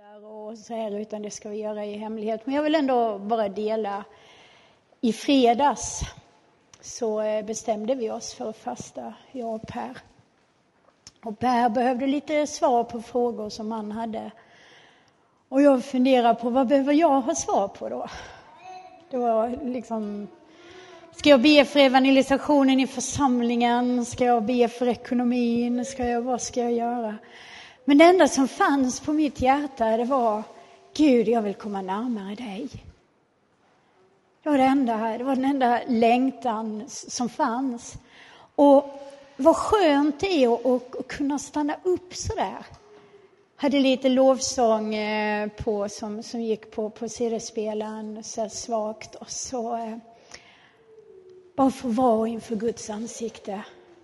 och så här, utan det ska vi göra i hemlighet. Men jag vill ändå bara dela. I fredags så bestämde vi oss för att fasta, jag och Per. Och Per behövde lite svar på frågor som han hade. Och jag funderar på, vad behöver jag ha svar på då? Det var liksom, ska jag be för evangelisationen i församlingen? Ska jag be för ekonomin? Vad ska jag göra? Men det enda som fanns på mitt hjärta, det var, Gud, jag vill komma närmare dig. Det var den enda längtan som fanns. Och vad skönt det är att kunna stanna upp så där. Hade lite lovsång på som gick på CD-spelaren så svagt. Och så bara få vara inför Guds ansikte.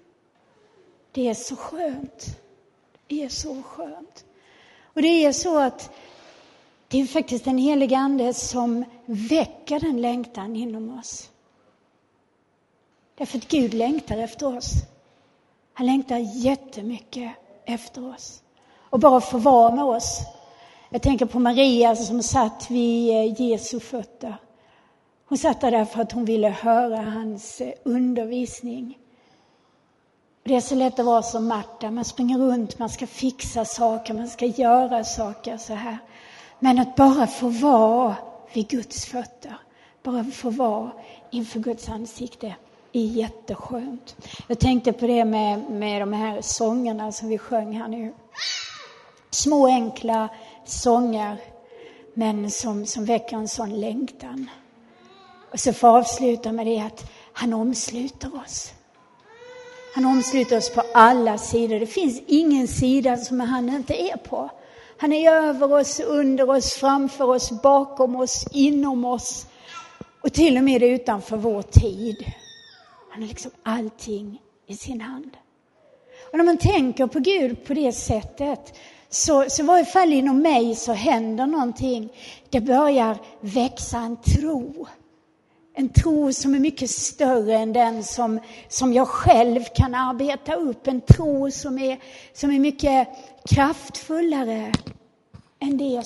Det är så skönt. Det är så skönt. Och det är så att det är faktiskt en helig ande som väcker den längtan inom oss. Därför att Gud längtar efter oss. Han längtar jättemycket efter oss. Och bara få vara med oss. Jag tänker på Maria som satt vid Jesu fötter. Hon satt där för att hon ville höra hans undervisning. Det är så lätt att vara som Marta. Man springer runt, man ska fixa saker, man ska göra saker så här. Men att bara få vara vid Guds fötter. Bara få vara inför Guds ansikte är jätteskönt. Jag tänkte på det med de här sångerna som vi sjöng här nu. Små enkla sånger, men som väcker en sån längtan. Och så får jag avsluta med det att han omsluter oss. Han omsluter oss på alla sidor. Det finns ingen sida som han inte är på. Han är över oss, under oss, framför oss, bakom oss, inom oss. Och till och med utanför vår tid. Han har liksom allting i sin hand. Och när man tänker på Gud på det sättet, så i varje fall inom mig så händer någonting. Det börjar växa en tro. En tro som är mycket större än den som jag själv kan arbeta upp. En tro som är mycket kraftfullare än det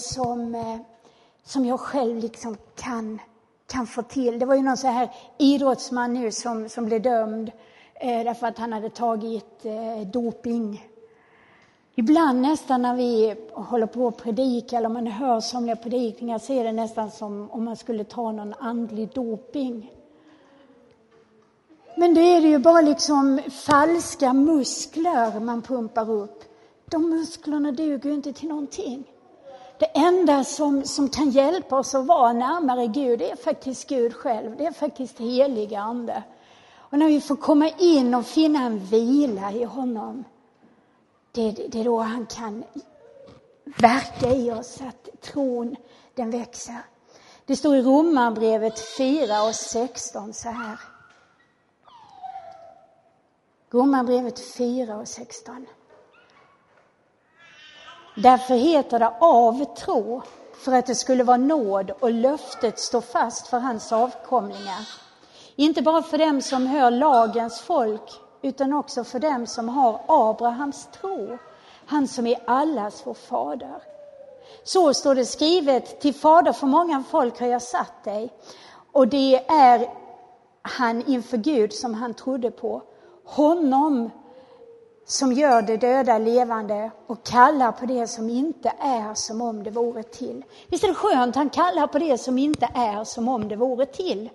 som jag själv liksom kan få till. Det var ju någon så här idrottsman nu som blev dömd därför att han hade tagit doping. Ibland nästan när vi håller på att predika eller man hör somliga predikningar så är det nästan som om man skulle ta någon andlig doping. Men det är det ju bara liksom falska muskler man pumpar upp. De musklerna duger ju inte till någonting. Det enda som kan hjälpa oss att vara närmare Gud, det är faktiskt Gud själv. Det är faktiskt helig ande. Och när vi får komma in och finna en vila i honom, det är då han kan verka i oss att tron den växer. Det står i Romarbrevet 4:16 så här. Romarbrevet 4:16. Därför heter det av tro, för att det skulle vara nåd och löftet står fast för hans avkomlingar. Inte bara för dem som hör lagens folk, utan också för dem som har Abrahams tro, han som är allas vår fader. Så står det skrivet, till fader för många folk har jag satt dig. Och det är han inför Gud som han trodde på. Honom som gör det döda levande och kallar på det som inte är som om det vore till. Visst är det skönt, han kallar på det som inte är som om det vore till.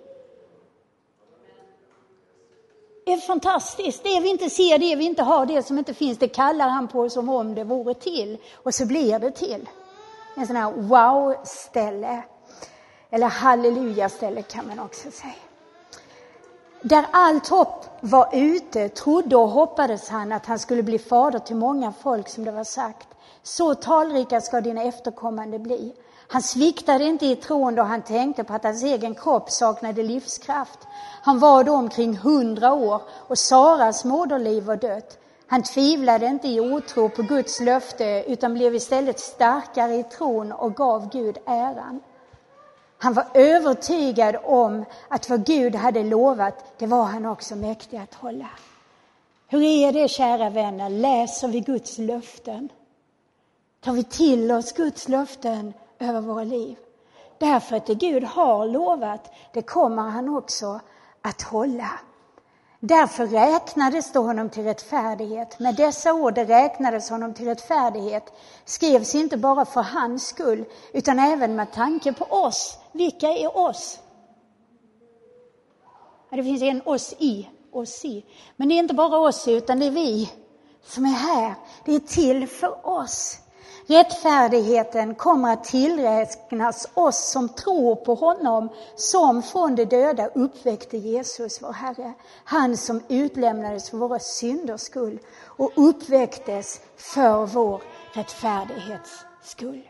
Det är fantastiskt. Det vi inte ser, det vi inte har, det som inte finns, det kallar han på som om det vore till. Och så blir det till. En sån här wow-ställe. Eller halleluja-ställe kan man också säga. Där allt hopp var ute, trodde och hoppades han att han skulle bli fader till många folk som det var sagt. Så talrika ska dina efterkommande bli. Han sviktade inte i tron då han tänkte på att hans egen kropp saknade livskraft. Han var då omkring 100 år och Saras moderliv var dött. Han tvivlade inte i otro på Guds löfte utan blev istället starkare i tron och gav Gud äran. Han var övertygad om att vad Gud hade lovat, det var han också mäktig att hålla. Hur är det, kära vänner? Läser vi Guds löften? Tar vi till oss Guds löften över våra liv? Därför att det Gud har lovat, det kommer han också att hålla. Därför räknades det honom till rättfärdighet. Med dessa ord räknades honom till rättfärdighet. Skrevs inte bara för hans skull, utan även med tanke på oss. Vilka är oss? Ja, det finns en oss i. Men det är inte bara oss, utan det är vi som är här. Det är till för oss. Rättfärdigheten kommer att tillräknas oss som tror på honom, som från de döda uppväckte Jesus vår Herre. Han som utlämnades för våra synders skull och uppväcktes för vår rättfärdighets skull.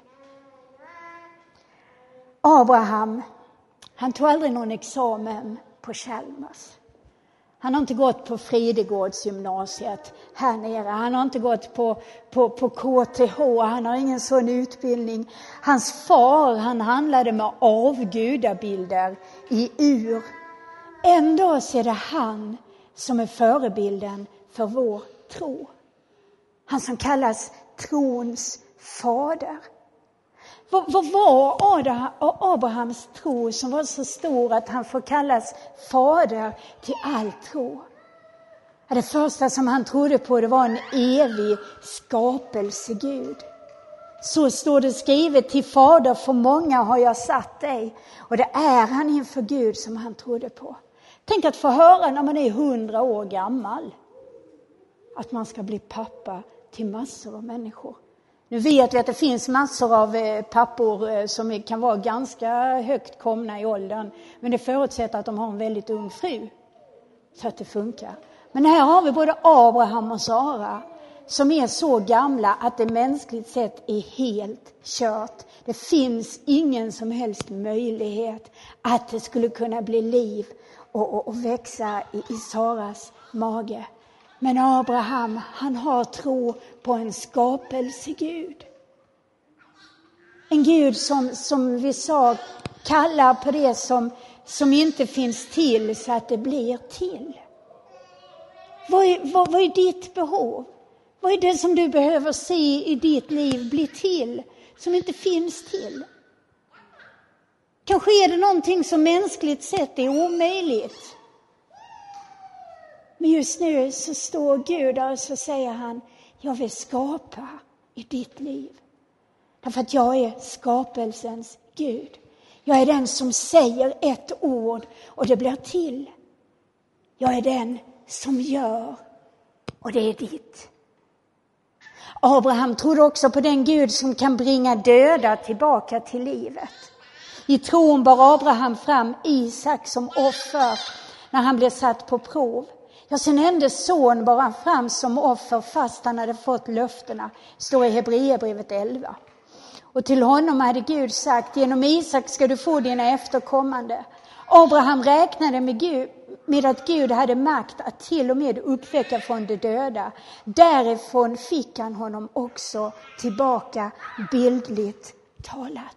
Abraham, han tog aldrig någon examen på Chalmers. Han har inte gått på Fridegårdsgymnasiet här nere. Han har inte gått på KTH. Han har ingen sån utbildning. Hans far, han handlade med avgudabilder i Ur. Ändå så är det han som är förebilden för vår tro. Han som kallas trons fader. Vad var Abrahams tro som var så stor att han får kallas fader till all tro? Det första som han trodde på, det var en evig skapelsegud. Så står det skrivet: till fader för många har jag satt dig. Och det är han inför Gud som han trodde på. Tänk att få höra när man är 100 år gammal att man ska bli pappa till massor av människor. Nu vet vi att det finns massor av pappor som kan vara ganska högt komna i åldern. Men det förutsätter att de har en väldigt ung fru. Så att det funkar. Men här har vi både Abraham och Sara som är så gamla att det mänskligt sett är helt kört. Det finns ingen som helst möjlighet att det skulle kunna bli liv och växa i Saras mage. Men Abraham, han har tro på en skapelsegud. En Gud som vi sa kallar på det som inte finns till så att det blir till. Vad är ditt behov? Vad är det som du behöver se i ditt liv bli till som inte finns till? Kanske är det någonting som mänskligt sett är omöjligt. Men just nu så står Gud där och så säger han: jag vill skapa i ditt liv. Därför att jag är skapelsens Gud. Jag är den som säger ett ord och det blir till. Jag är den som gör och det är ditt. Abraham trodde också på den Gud som kan bringa döda tillbaka till livet. I tron bar Abraham fram Isak som offer när han blev satt på prov. Ja, sin enda son bar han fram som offer fast han hade fått löftena. Står i Hebreerbrevet 11. Och till honom hade Gud sagt: genom Isak ska du få dina efterkommande. Abraham räknade med att Gud hade makt att till och med uppväcka från de döda. Därifrån fick han honom också tillbaka, bildligt talat.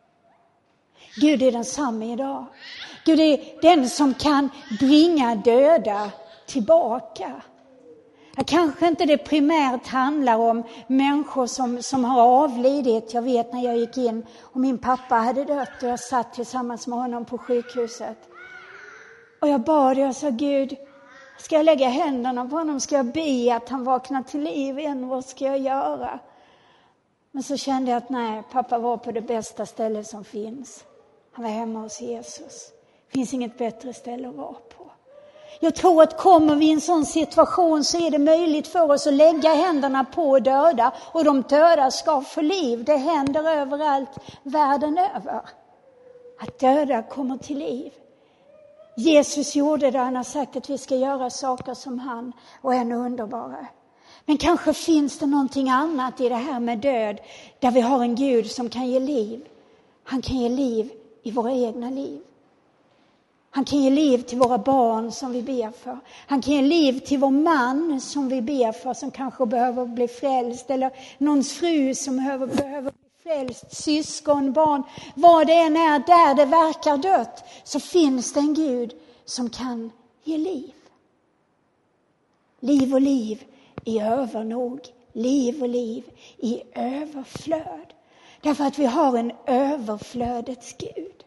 Gud är densamma idag. Gud är den som kan bringa döda tillbaka. Kanske inte det primärt handlar om människor som har avlidit. Jag vet när jag gick in och min pappa hade dött och jag satt tillsammans med honom på sjukhuset. Och jag bad och jag sa: Gud, ska jag lägga händerna på honom? Ska jag be att han vaknar till liv igen? Vad ska jag göra? Men så kände jag att nej, pappa var på det bästa stället som finns. Han var hemma hos Jesus. Det finns inget bättre ställe att vara på. Jag tror att kommer vi i en sån situation så är det möjligt för oss att lägga händerna på döda. Och de döda ska få liv. Det händer överallt världen över. Att döda kommer till liv. Jesus gjorde det. Han har sagt att vi ska göra saker som han och ännu underbara. Men kanske finns det någonting annat i det här med död. Där vi har en Gud som kan ge liv. Han kan ge liv i våra egna liv. Han kan ge liv till våra barn som vi ber för. Han kan ge liv till vår man som vi ber för, som kanske behöver bli frälst. Eller någons fru som behöver bli frälst. Syskon, barn. Vad det än är, där det verkar dött, så finns det en Gud som kan ge liv. Liv och liv i övernog liv och liv i överflöd. Därför att vi har en överflödets Gud.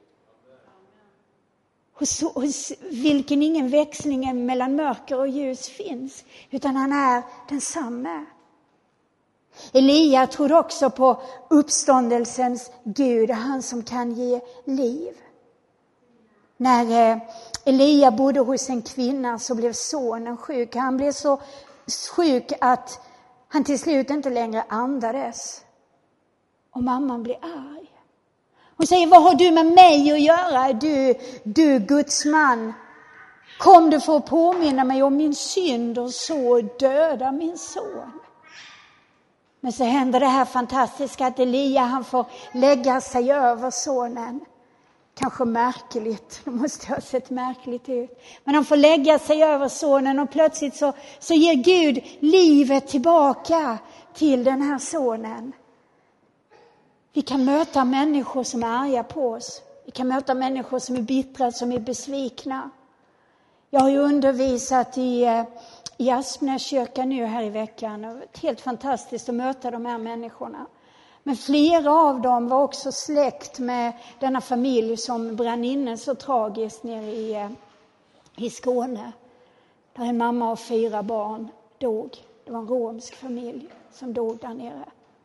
Hos vilken ingen växling mellan mörker och ljus finns. Utan han är densamme. Elia trodde också på uppståndelsens Gud. Han som kan ge liv. När Elia bodde hos en kvinna så blev sonen sjuk. Han blev så sjuk att han till slut inte längre andades. Och mamman blev arg. Hon säger, vad har du med mig att göra? Du Guds man. Kom du för att påminna mig om min synd och så döda min son. Men så händer det här fantastiska att Elia han får lägga sig över sonen. Kanske märkligt, det måste ha sett märkligt ut. Men han får lägga sig över sonen och plötsligt så ger Gud livet tillbaka till den här sonen. Vi kan möta människor som är arga på oss. Vi kan möta människor som är bittra, som är besvikna. Jag har ju undervisat i Aspnäskyrkan nu här i veckan. Det var helt fantastiskt att möta de här människorna. Men flera av dem var också släkt med denna familj som brann inne så tragiskt nere i Skåne. Där en mamma och 4 barn dog. Det var en romsk familj som dog där nere.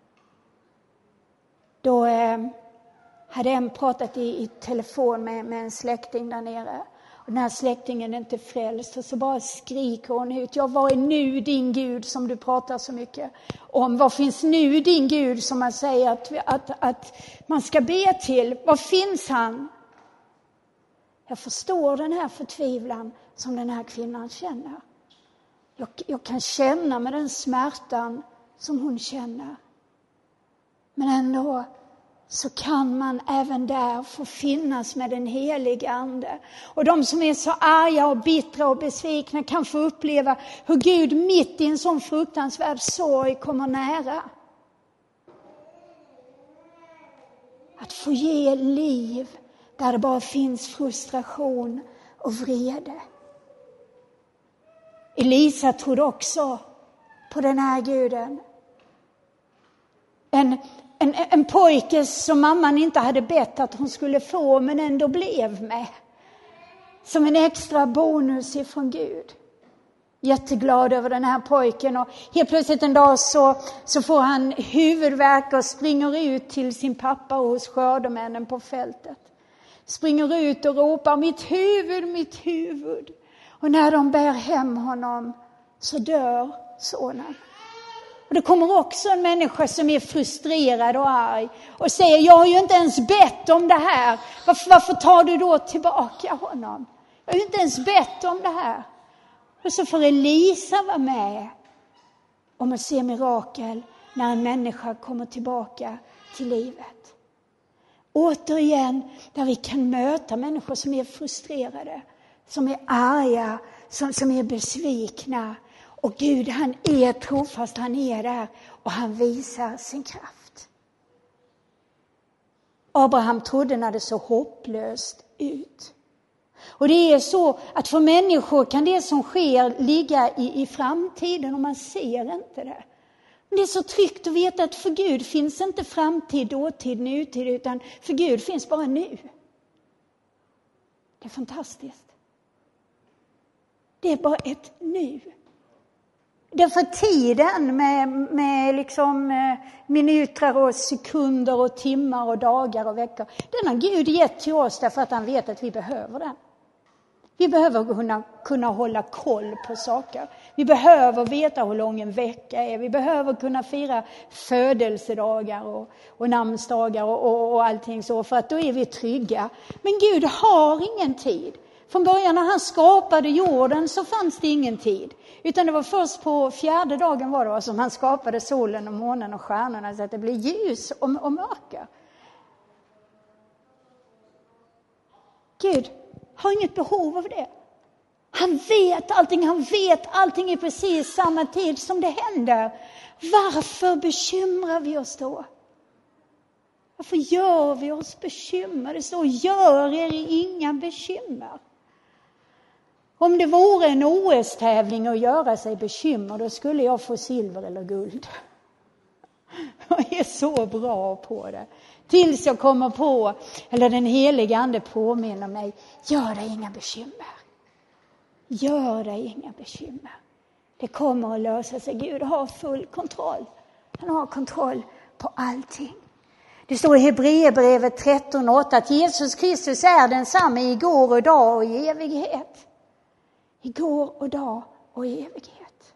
Då hade en pratat i telefon med en släkting där nere. Och den här släktingen är inte frälst. Och så bara skriker hon ut. Ja, vad är nu din Gud som du pratar så mycket om? Vad finns nu din Gud som man säger att man ska be till? Vad finns han? Jag förstår den här förtvivlan som den här kvinnan känner. Jag kan känna med den smärtan som hon känner. Men ändå så kan man även där få finnas med den heliga ande. Och de som är så arga och bittra och besvikna kan få uppleva hur Gud mitt i en sån fruktansvärd sorg kommer nära. Att få ge liv där det bara finns frustration och vrede. Elisa trodde också på den här guden. En pojke som mamman inte hade bett att hon skulle få men ändå blev med. Som en extra bonus ifrån Gud. Jätteglad över den här pojken och helt plötsligt en dag så får han huvudvärk och springer ut till sin pappa hos skördemännen på fältet. Springer ut och ropar mitt huvud. Och när de bär hem honom så dör sonen. Och det kommer också en människa som är frustrerad och arg och säger, jag har ju inte ens bett om det här. Varför tar du då tillbaka honom? Jag har ju inte ens bett om det här. Och så får Elisa vara med om att se mirakel när en människa kommer tillbaka till livet. Återigen, där vi kan möta människor som är frustrerade, som är arga, som är besvikna. Och Gud, han är trofast, han är där och han visar sin kraft. Abraham trodde när det så hopplöst ut. Och det är så att för människor kan det som sker ligga i framtiden och man ser inte det. Men det är så tryggt att veta att för Gud finns inte framtid, dåtid, nutid, utan för Gud finns bara nu. Det är fantastiskt. Det är bara ett nu. Därför tiden med liksom minuter och sekunder och timmar och dagar och veckor. Den har Gud gett till oss därför att han vet att vi behöver den. Vi behöver kunna hålla koll på saker. Vi behöver veta hur lång en vecka är. Vi behöver kunna fira födelsedagar och namnsdagar och allting så. För att då är vi trygga. Men Gud har ingen tid. Från början när han skapade jorden så fanns det ingen tid. Utan det var först på 4:e dagen som han skapade solen och månen och stjärnorna så att det blev ljus och mörker. Gud har inget behov av det. Han vet allting i precis samma tid som det händer. Varför bekymrar vi oss då? Varför gör vi oss bekymmer? Det står, gör er inga bekymmer. Om det vore en OS-tävling att göra sig bekymmer, då skulle jag få silver eller guld. Jag är så bra på det. Tills jag kommer på, eller den helige ande påminner mig, gör dig inga bekymmer. Gör dig inga bekymmer. Det kommer att lösa sig. Gud har full kontroll. Han har kontroll på allting. Det står i Hebreerbrevet 13:8 att Jesus Kristus är densamma igår och dag och i evighet. Igår och dag och i evighet.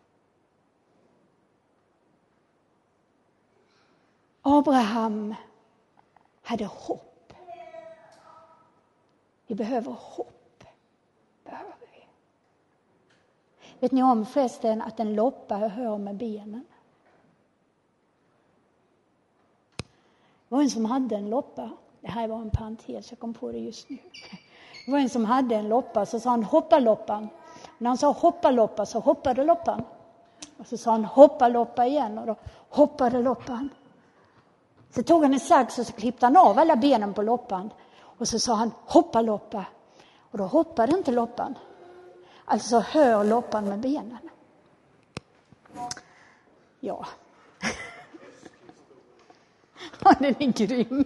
Abraham hade hopp. Vi behöver hopp. Behöver vi. Vet ni om förresten att en loppa hör med benen? Det var en som hade en loppa. Det här var en parentes, jag kom på det just nu. Det var en som hade en loppa, så sa han hoppa loppan. När han sa hoppa loppa så hoppade loppan. Och så sa han hoppa loppa igen och då hoppade loppan. Så tog han en sax och så klippte han av alla benen på loppan. Och så sa han hoppa loppa. Och då hoppade inte loppan. Alltså hör loppan med benen. Ja. Ja, den är grym.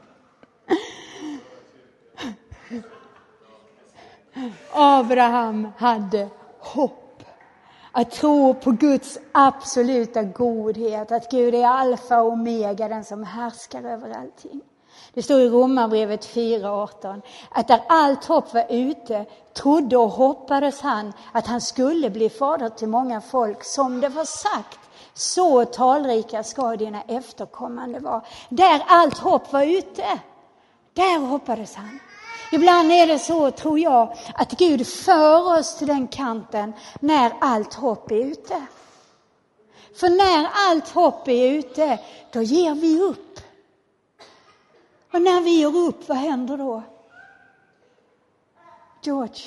Abraham hade hopp. Att tro på Guds absoluta godhet. Att Gud är alfa och omega, den som härskar över allting. Det står i Romarbrevet 4:18 att där allt hopp var ute trodde och hoppades han att han skulle bli fader till många folk, som det var sagt. Så talrika ska dina efterkommande vara. Där allt hopp var ute, där hoppades han. Ibland är det så, tror jag, att Gud för oss till den kanten när allt hopp är ute. För när allt hopp är ute, då ger vi upp. Och när vi ger upp, vad händer då? George?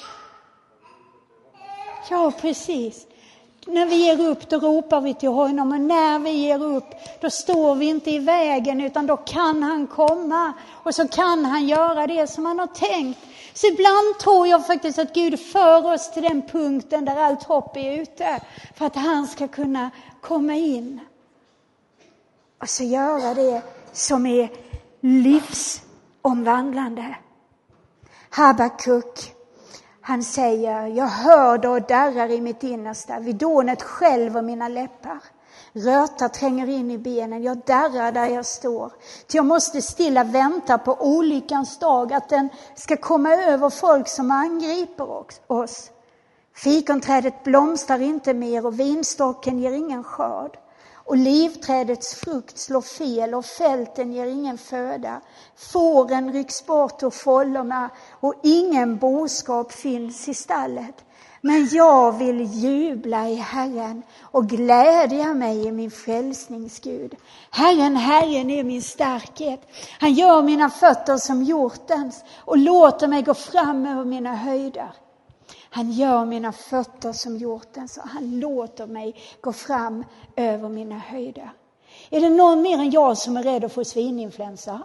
Ja, precis. När vi ger upp, då ropar vi till honom. Och när vi ger upp, då står vi inte i vägen, utan då kan han komma. Och så kan han göra det som han har tänkt. Så ibland tror jag faktiskt att Gud för oss till den punkten där allt hopp är ute. För att han ska kunna komma in. Och så göra det som är livsomvandlande. Habakuk. Han säger, jag hörde och darrar i mitt innersta, vid dånet själv och mina läppar. Röta tränger in i benen, jag darrar där jag står. Ty jag måste stilla vänta på olyckans dag, att den ska komma över folk som angriper oss. Fikonträdet blomstrar inte mer och vinstocken ger ingen skörd. Och livträdets frukt slår fel och fälten ger ingen föda. Fåren rycks bort och fållorna och ingen boskap finns i stallet. Men jag vill jubla i Herren och glädja mig i min frälsningsgud. Herren är min starkhet. Han gör mina fötter som hjortens och låter mig gå fram över mina höjder. Han gör mina fötter som hjortens och han låter mig gå fram över mina höjder. Är det någon mer än jag som är rädd att få svininfluensa?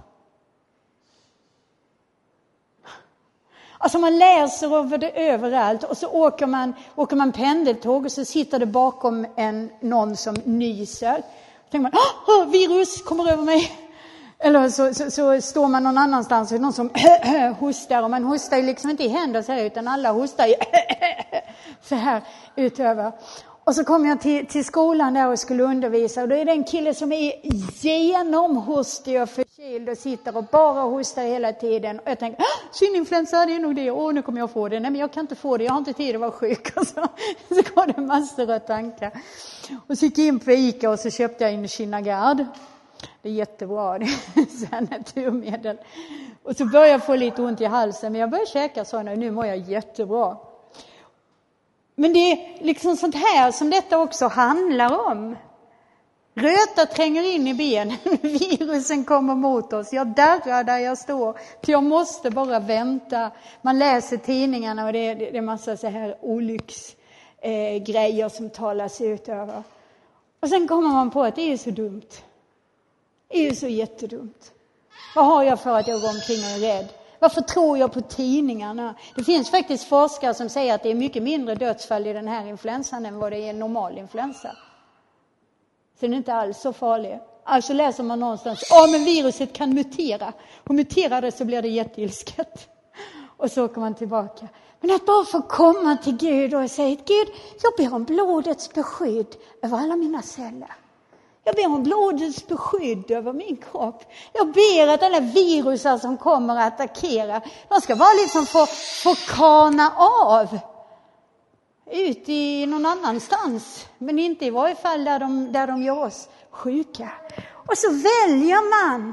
Alltså man läser över det överallt och så åker man pendeltåg och så sitter det bakom någon som nyser. Då tänker man, virus kommer över mig. Eller så står man någon annanstans och någon som hostar. Och man hostar ju liksom inte i händer så här, utan alla hostar så här utöver. Och så kom jag till skolan där och skulle undervisa. Och då är det en kille som är genomhostig och förkyld och sitter och bara hostar hela tiden. Och jag tänker, svininfluensa, det är nog det. Nu kommer jag få det. Nej, men jag kan inte få det. Jag har inte tid att vara sjuk. Och så går det massor av tankar. Och så gick jag in på Ica och så köpte jag in Kinagard. Det är jättebra, det är så naturmedel. Och så började jag få lite ont i halsen, men jag började käka sådana och nu mår jag jättebra. Men det är liksom sånt här som detta också handlar om. Röta tränger in i benen, virusen kommer mot oss. Jag darrar där jag står, för jag måste bara vänta. Man läser tidningarna och det är massa så här olycksgrejer som talas ut över. Och sen kommer man på att det är så dumt. Det är ju så jättedumt. Vad har jag för att jag går omkring och är rädd? Varför tror jag på tidningarna? Det finns faktiskt forskare som säger att det är mycket mindre dödsfall i den här influensan än vad det är en normal influensa. Så den är inte alls så farlig. Alltså läser man någonstans, men viruset kan mutera. Och muterar det så blir det jätteilsket. Och så åker man tillbaka. Men att bara få komma till Gud och säga, Gud, jag ber om blodets beskydd över alla mina celler. Jag ber om blodets beskydd över min kropp. Jag ber att alla virusar som kommer att attackera, de ska bara liksom få kana av. Ut i någon annanstans. Men inte i varje fall där de gör oss sjuka. Och så väljer man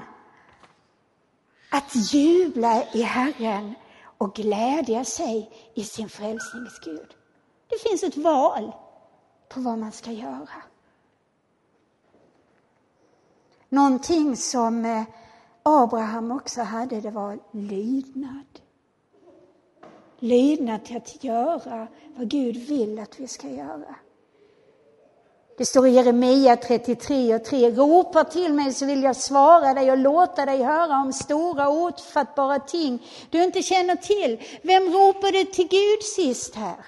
att jubla i Herren och glädja sig i sin frälsningsgud. Det finns ett val på vad man ska göra. Någonting som Abraham också hade, det var lydnad. Lydnad till att göra vad Gud vill att vi ska göra. Det står i Jeremia 33:3. Ropa till mig så vill jag svara dig och låta dig höra om stora och ofattbara ting du inte känner till. Vem ropade till Gud sist här?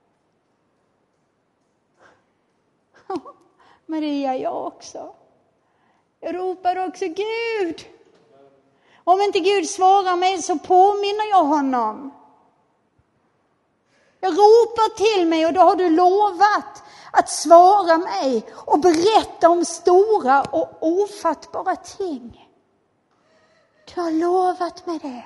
Maria, jag också. Jag ropar också Gud. Om inte Gud svarar mig så påminner jag honom. Jag ropar till mig och då har du lovat att svara mig och berätta om stora och ofattbara ting. Du har lovat mig det.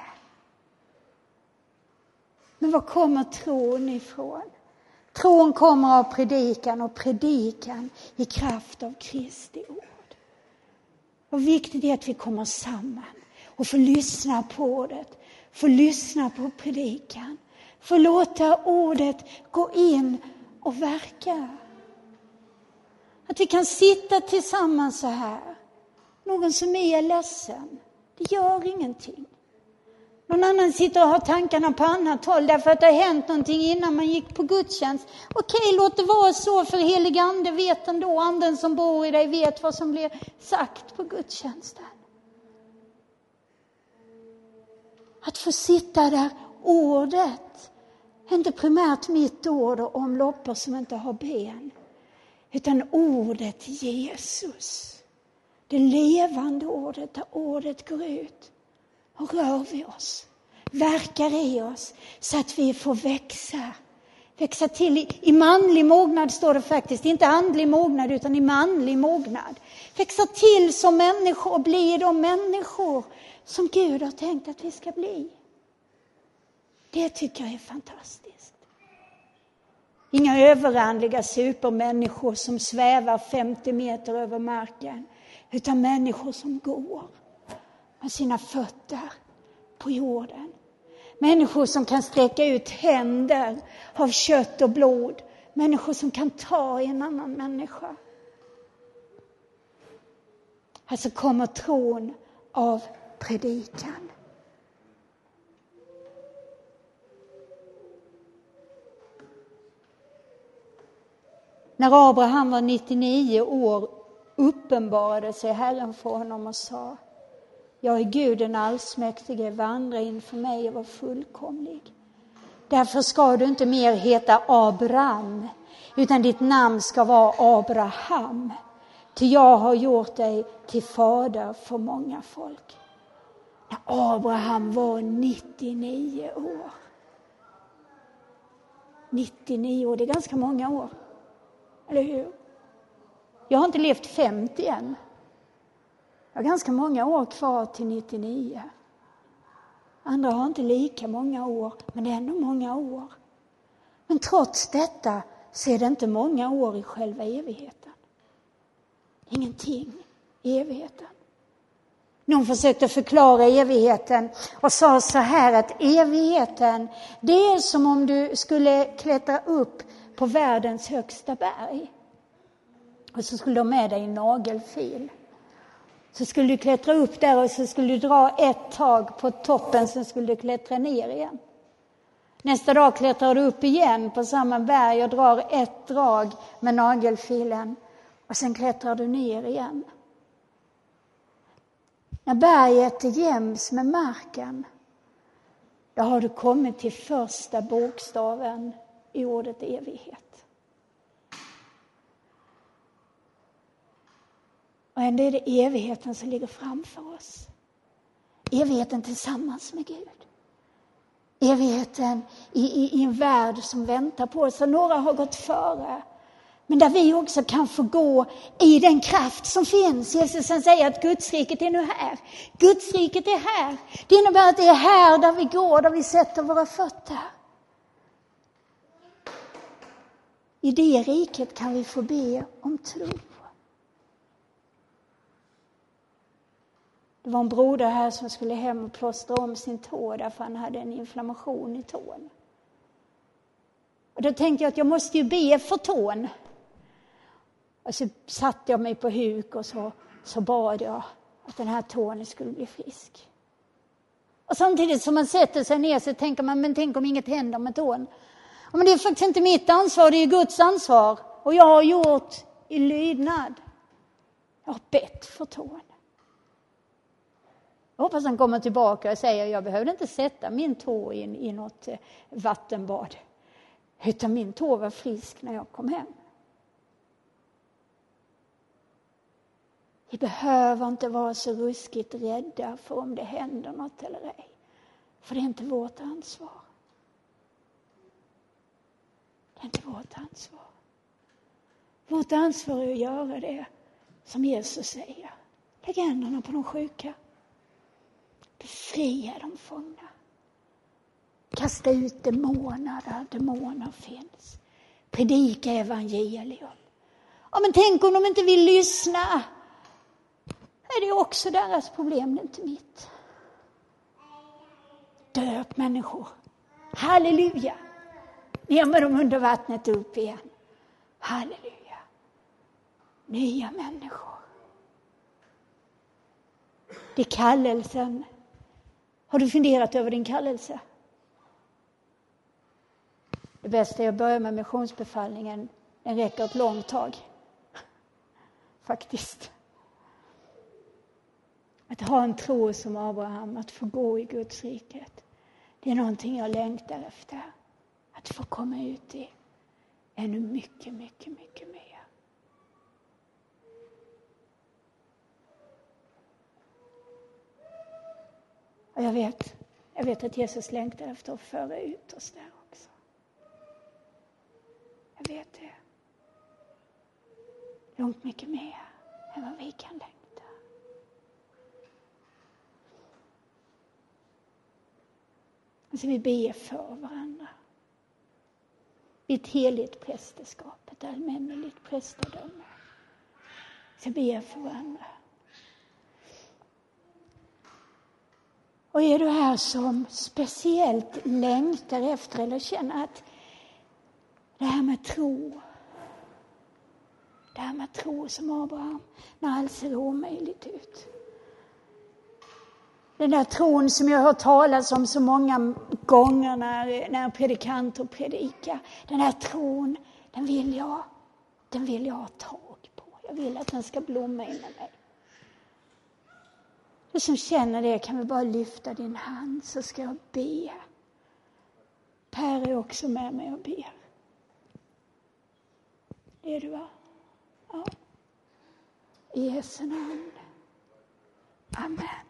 Men var kommer tron ifrån? Tron kommer av predikan och predikan i kraft av Kristi ord. Och viktigt är att vi kommer samman och får lyssna på ordet, får lyssna på predikan, får låta ordet gå in och verka. Att vi kan sitta tillsammans så här. Någon som är ledsen, det gör ingenting. Någon annan sitter och har tankarna på annat håll därför att det har hänt någonting innan man gick på gudstjänst. Okej, låt det vara så, för helig ande vet ändå, anden som bor i dig vet vad som blir sagt på gudstjänsten. Att få sitta där, ordet, inte primärt mitt ord om loppor som inte har ben, utan ordet Jesus. Det levande ordet, där ordet går ut. Och rör vi oss, verkar i oss så att vi får växa till i manlig mognad, står det faktiskt. Inte andlig mognad utan i manlig mognad. Växa till som människor och bli de människor som Gud har tänkt att vi ska bli. Det tycker jag är fantastiskt. Inga överandliga supermänniskor som svävar 50 meter över marken, utan människor som går med sina fötter på jorden. Människor som kan sträcka ut händer av kött och blod. Människor som kan ta i en annan människa. Alltså kommer tron av predikan. När Abraham var 99 år uppenbarade sig Herren för honom och sa: jag är Gud den allsmäktige, vandra inför mig och var fullkomlig. Därför ska du inte mer heta Abraham, utan ditt namn ska vara Abraham. Ty jag har gjort dig till fader för många folk. När Abraham var 99 år. 99 år, det är ganska många år. Eller hur? Jag har inte levt 50 än. Jag har ganska många år kvar till 99. Andra har inte lika många år, men det är ändå många år. Men trots detta så är det inte många år i själva evigheten. Ingenting i evigheten. Någon försökte förklara evigheten och sa så här att evigheten, det är som om du skulle klättra upp på världens högsta berg. Och så skulle du med dig en nagelfil. Så skulle du klättra upp där och så skulle du dra ett tag på toppen, så skulle du klättra ner igen. Nästa dag klättrar du upp igen på samma berg och drar ett drag med nagelfilen. Och sen klättrar du ner igen. När berget är jäms med marken, då har du kommit till första bokstaven i ordet evighet. Och ändå är det evigheten som ligger framför oss. Evigheten tillsammans med Gud. Evigheten i en värld som väntar på oss. Och några har gått före. Men där vi också kan få gå i den kraft som finns. Jesus säger att Guds riket är nu här. Guds riket är här. Det innebär att det är här där vi går, där vi sätter våra fötter. I det riket kan vi få be om tro. Det var en broder här som skulle hem och plåstra om sin tå därför han hade en inflammation i tån. Och då tänkte jag att jag måste ju be för tån. Och så satte jag mig på huk och så bad jag att den här tån skulle bli frisk. Och samtidigt som man sätter sig ner så tänker man, men tänk om inget händer med tån. Men det är faktiskt inte mitt ansvar, det är Guds ansvar. Och jag har gjort i lydnad. Jag har bett för tån. Jag hoppas han kommer tillbaka och säger, jag behövde inte sätta min tå i något vattenbad. Utan min tå var frisk när jag kom hem. Vi behöver inte vara så ruskigt rädda för om det händer något eller ej. För det är inte vårt ansvar. Det är inte vårt ansvar. Vårt ansvar är att göra det som Jesus säger. Lägg händerna på de sjuka. Befria de fångna. Kasta ut demoner där demoner finns. Predika evangelium. Ja, men tänk om de inte vill lyssna. Är det också deras problem, det är inte mitt. Döp människor. Halleluja. Ner med dem under vattnet upp igen. Halleluja. Nya människor. Det är kallelsen. Har du funderat över din kallelse? Det bästa är att börja med missionsbefallningen. Den räcker ett långt tag. Faktiskt. Att ha en tro som Abraham, att få gå i Guds riket. Det är någonting jag längtar efter. Att få komma ut i ännu mycket, mycket, mycket mer. Och jag vet att Jesus längtar efter att föra ut oss där också. Jag vet det. Långt mycket mer än vad vi kan längta. Så vi ber för varandra. I ett heligt prästerskap, ett allmänneligt prästerdöme. Så ber för varandra. Och är du här som speciellt längtar efter eller känner att det här med tro som Abraham, när allt ser omöjligt ut. Den där tron som jag har hört talas om så många gånger när predikanter predikar. Den här tron, den vill jag ha tag på. Jag vill att den ska blomma inom mig. Du som känner det, kan vi bara lyfta din hand så ska jag be. Per är också med mig och ber. Det är du, va? Ja. I Jesu namn. Amen.